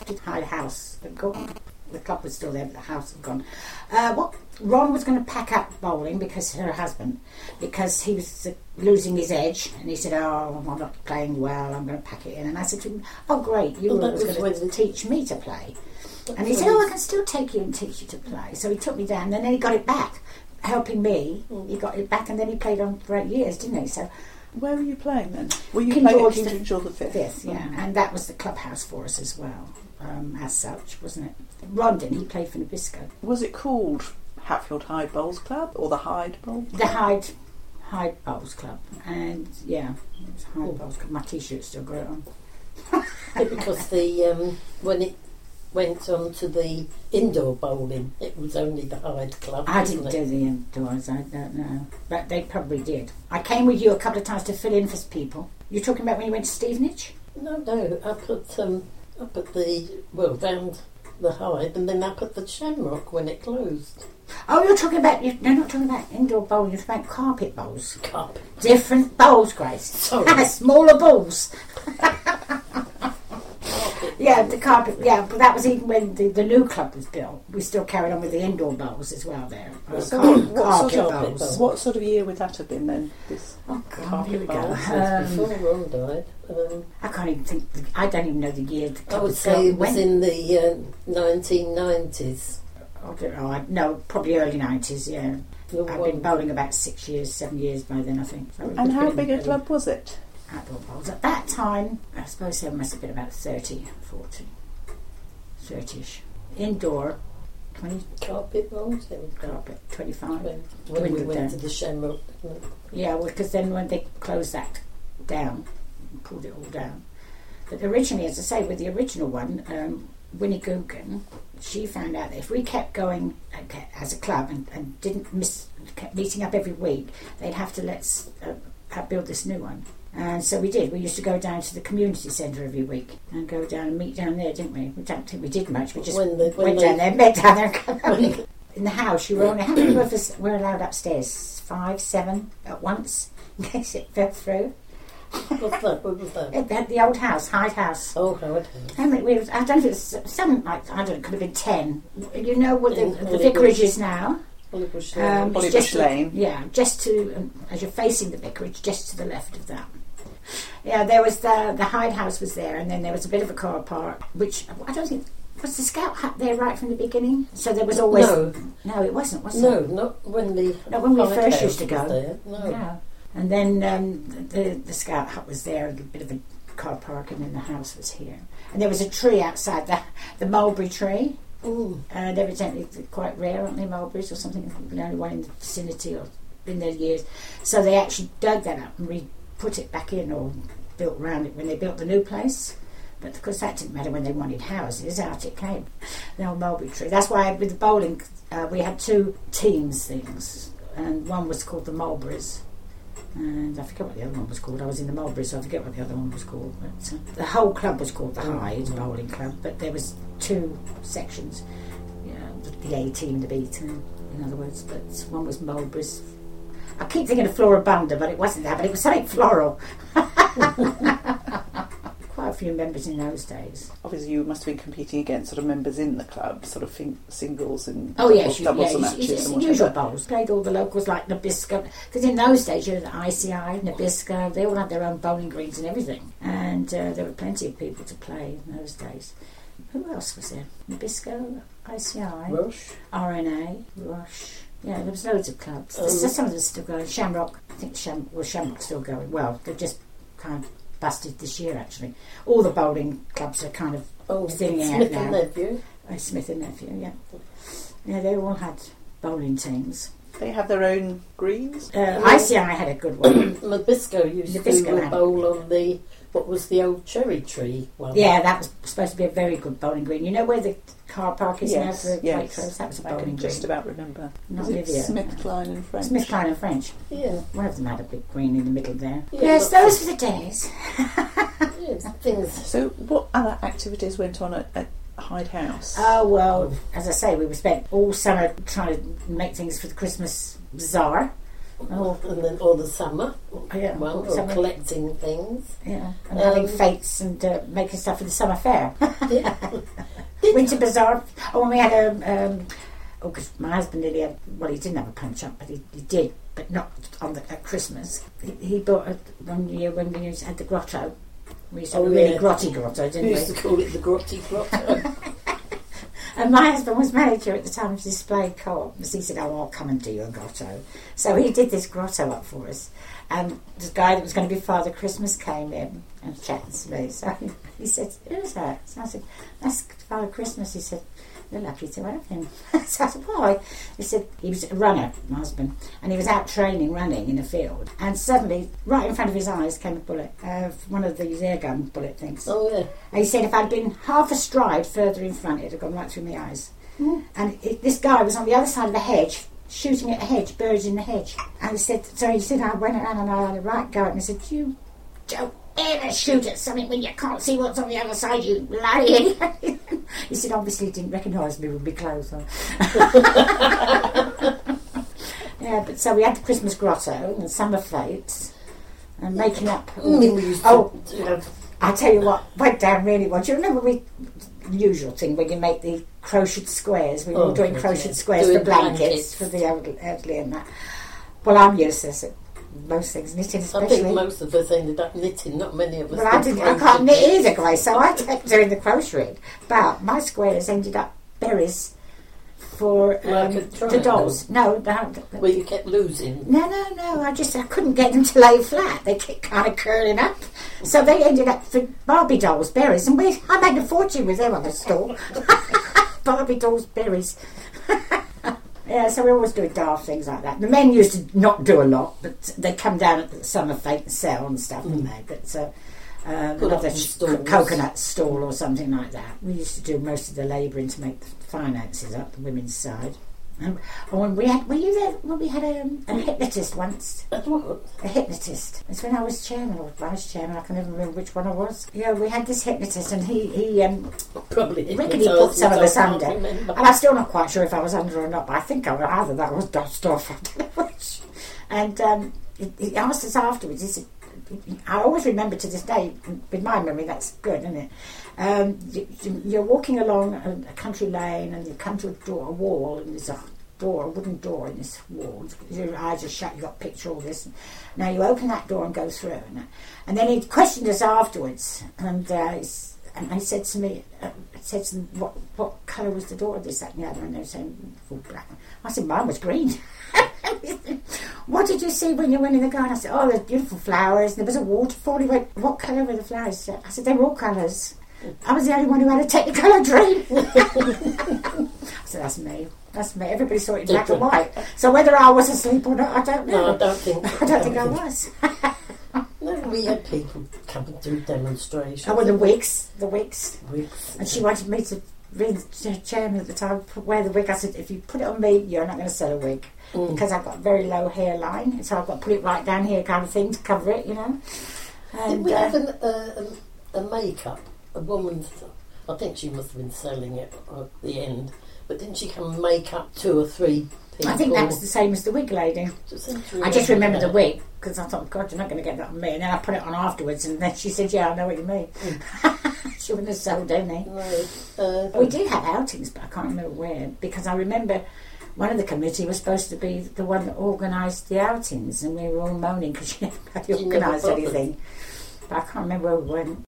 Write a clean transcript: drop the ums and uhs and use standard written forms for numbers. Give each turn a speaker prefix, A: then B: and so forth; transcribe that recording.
A: to Hyde House. They'd gone. The club was still there, but the house had gone. Ron was going to pack up bowling because he was losing his edge, and he said, "Oh, I'm not playing well. I'm going to pack it in." And I said to him, "Oh, great! You were going to teach me to play." And he said, "Oh, I can still take you and teach you to play." So he took me down, and then he got it back, helping me. He got it back, and then he played on for 8 years, didn't he? So.
B: Where were you playing then? Were you playing at King George V?
A: Fifth, yeah, and that was the clubhouse for us as well, as such, wasn't it? Rondon, he played for Nabisco.
B: Was it called Hatfield Hyde Bowls Club or the Hyde Bowls Club?
A: The Hyde Bowls Club, and yeah, it was Hyde Bowls Club. My T-shirt's still got it on.
C: Because when it went on to the indoor bowling, it was only the Hyde Club.
A: I didn't do the indoors, I don't know, but they probably did. I came with you a couple of times to fill in for people. You're talking about when you went to Stevenage?
C: No, up at round the Hyde, and then up at the Shamrock when it closed.
A: Oh, you're talking about, no, not talking about indoor bowling, you're talking about carpet bowls.
C: Carpet.
A: Different bowls, Grace.
C: Sorry.
A: Smaller balls. Yeah, the carpet, yeah, but that was even when the new club was built. We still carried on with the indoor bowls as well there.
B: So
A: Carpet bowls.
B: What sort of year would that have been then? This
A: here we go.
C: Before Ron died.
A: I can't even think, I don't even know the year the club
C: I would say it was in the 1990s.
A: No, probably early 90s, yeah. I've been bowling about 7 years by then, I think. So
B: and how big a club was it?
A: Outdoor bowls. At that time, I suppose there must have been about 30-ish. Indoor, 20.
C: Carpet bowls?
A: Carpet, 25.
C: When we went to the Shamrock.
A: Yeah, well, because then when they closed that down, pulled it all down. But originally, as I say, with the original one, Winnie Googan, she found out that if we kept going as a club and kept meeting up every week, they'd have to build this new one. And so we did. We used to go down to the community centre every week and go down and meet down there, didn't we? We don't think we did much. We just went down there, met down there, and come home. In the house, you were only, how many of us were allowed upstairs? 5, 7 at once, in case it fell through.
C: What's that? What was that?
A: The old house, Hyde House.
C: Oh, Hyde House.
A: I don't know if it was some, like, I don't know, it could have been 10. You know what the vicarage is now?
B: Hollybush Lane.
A: Yeah, just to, as you're facing the vicarage, just to the left of that. Yeah, there was the Hyde House was there, and then there was a bit of a car park, which I don't think, was the Scout Hut there right from the beginning? So there was always... No, it wasn't, was it?
C: No, not when we
A: first used to go.
C: There. No.
A: And then the Scout Hut was there, a bit of a car park, and then the house was here. And there was a tree outside, the mulberry tree. They're evidently quite rare, aren't they, mulberries or something? The only one in the vicinity or been there years. So they actually dug that up and put it back in or built around it when they built the new place. But of course that didn't matter when they wanted houses, out it came. The old mulberry tree. That's why with the bowling we had 2 teams things, and one was called the Mulberries, and I forget what the other one was called. I was in the Mulberries, so I forget what the other one was called. But the whole club was called the Hyde Bowling Club, but there was 2 sections. The A team, the B team, in other words. But one was Mulberries. I keep thinking of Floribunda, but it wasn't that, but it was something floral. Quite a few members in those days.
B: Obviously you must have been competing against sort of members in the club, sort of singles and
A: doubles
B: and matches and whatever.
A: Usual bowls. Played all the locals like Nabisco, because in those days, the ICI, Nabisco, they all had their own bowling greens and everything. And there were plenty of people to play in those days. Who else was there? Nabisco, ICI,
C: Rush,
A: RNA, Rush. Yeah, there was loads of clubs. Some of them still going. Shamrock, I think Shamrock's still going. Well, they've just kind of busted this year, actually. All the bowling clubs are kind of thinning out now.
C: Smith and Nephew.
A: Smith and Nephew, yeah. Yeah, they all had bowling teams.
B: They have their own greens?
A: ICI had a good one.
C: Nabisco used to bowl on the, what was the old cherry tree one?
A: Yeah, that was supposed to be a very good bowling green. You know where the car park is now for Waitrose? That was a bowling green.
B: I can just about remember.
A: Not
B: Olivia. Smith, Klein and French.
A: Smith, Klein and French.
C: Yeah.
A: One of them had a big green in the middle there.
C: Yeah,
A: yes, those were the days.
C: Things.
B: So what other activities went on at Hyde House?
A: Oh, well, as I say, we spent all summer trying to make things for the Christmas bazaar.
C: And then all the summer.
A: Yeah,
C: collecting things.
A: Yeah, and having fetes and making stuff for the summer fair.
C: Yeah.
A: Winter Bazaar. Oh, and we had because my husband nearly had, well, he didn't have a punch up, but he did, but not at Christmas. He bought one year when we had the grotto. We used to have a really grotty grotto, didn't we?
C: We used to call it the grotty grotto.
A: And my husband was manager at the time of Display Co-op, so he said, "Oh, I'll come and do your grotto." So he did this grotto up for us, and the guy that was going to be Father Christmas came in and chatted to me. So he said, "Who's that?" So I said, "That's Father Christmas." He said, "You're lucky to have him." So I said, "Why?" He said he was a runner, my husband, and he was out running in a field, and suddenly, right in front of his eyes, came a bullet, one of these air gun bullet things.
C: Oh, yeah.
A: And he said if I'd been half a stride further in front, it'd have gone right through my eyes. And this guy was on the other side of the hedge, shooting at a hedge, birds in the hedge. And he said, I went around and I had a right go, and he said, "You don't ever shoot at something when you can't see what's on the other side, you bloody idiot." He said, obviously he didn't recognise me with my clothes on. Yeah, but so we had the Christmas grotto and summer fetes and making up. I tell you what, went down really well. Do you remember the usual thing when you make the crocheted squares? We were all doing crocheted squares for blankets for the elderly and that. Well, I'm useless at most things, knitting especially.
C: I think most of us ended up knitting, not many of us.
A: Well, I can't knit either, Grace, so I kept doing the crocheting. But my squares ended up berries for the dolls. No.
C: Well, you kept losing.
A: No. I couldn't get them to lay flat. They kept kind of curling up. So they ended up for Barbie dolls, berries. And I made a fortune with them on the store. Barbie dolls, berries. Yeah, so we always do daft things like that. The men used to not do a lot, but they'd come down at the summer fete and sell and stuff, didn't they? But the coconut stall or something like that. We used to do most of the labouring to make the finances up, the women's side. And when were you there when we had a hypnotist once?
C: What?
A: A hypnotist. It's when I was chairman or vice chairman. I can never remember which one I was. Yeah, we had this hypnotist, and he
C: probably
A: reckon he put some of us under. And I'm still not quite sure if I was under or not, but I think I was either that was dodged off. I don't know which. And he asked us afterwards. He said, I always remember to this day, with my memory, that's good, isn't it? You're walking along a country lane and you come to a wall, and there's a wooden door in this wall. Your eyes are shut, you've got to picture all this. Now you open that door and go through. And then he questioned us afterwards, and he said to me, what colour was the door, this, that and the other, and they were saying, all black. I said, mine was green. What did you see when you went in the garden? I said, oh, there's beautiful flowers. There was a waterfall. He went, what colour were the flowers? I said, they were all colours. I was the only one who had a Technicolor dream. I said, that's me. Everybody saw it in black and white. So whether I was asleep or not, I don't know.
C: No, I don't think
A: I was.
C: No, we had people come and do demonstrations.
A: Oh, well, the wigs.
C: Wigs.
A: And she wanted me to read the chairman at the time, wear the wig. I said, if you put it on me, you're not going to sell a wig. Because I've got a very low hairline, so I've got to put it right down here kind of thing to cover it, you know. And,
C: did we have a makeup? A woman, I think she must have been selling it at the end, but didn't she come and make up 2 or 3 people?
A: I think that was the same as the wig lady. I just remember the wig, because I thought, God, you're not going to get that on me. And then I put it on afterwards, and then she said, yeah, I know what you mean. She wouldn't have sold any. No. We did have outings, but I can't remember where, because I remember one of the committee was supposed to be the one that organised the outings, and we were all moaning because she never had organised anything. But I can't remember where we went.